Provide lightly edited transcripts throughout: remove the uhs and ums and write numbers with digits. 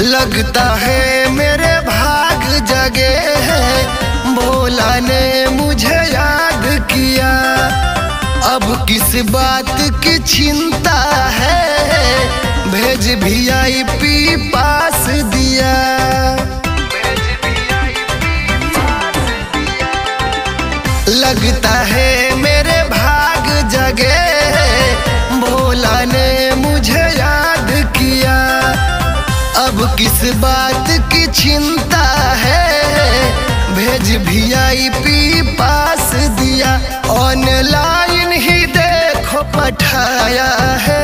लगता है मेरे भाग जगे हैं, भोला ने मुझे याद किया। अब किस बात की चिंता है, भेज VIP पास दिया। लगता है मेरे भाग जगे, भोला ने मुझे याद किया। अब किस बात की चिंता है, भेज VIP पास दिया। ऑनलाइन ही देखो पठाया है,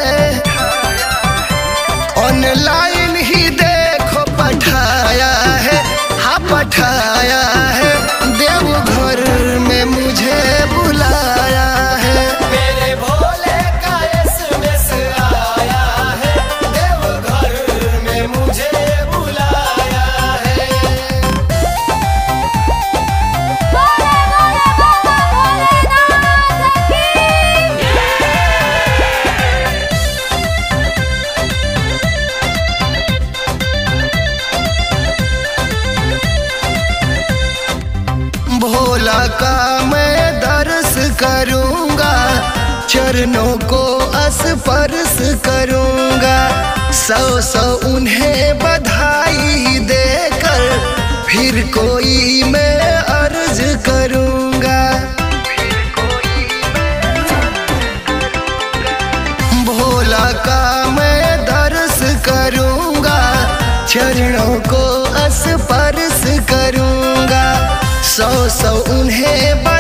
ऑनलाइन ही देखो पठाया है, हाँ पठाया है। देवघर में मुझे बुलाया है, मेरे भोले का SMS आया है, देवघर में मुझे बुलाया है। बोले बोले बाबा भोलेनाथ की। भोला का मैं दर्श करूंगा, चरणों को स्पर्श करूंगा। 100 उन्हें बधाई देकर फिर कोई मैं अर्ज करूंगा। भोला का मैं दर्श करूंगा, चरणों को स्पर्श करूंगा। 100 उन्हें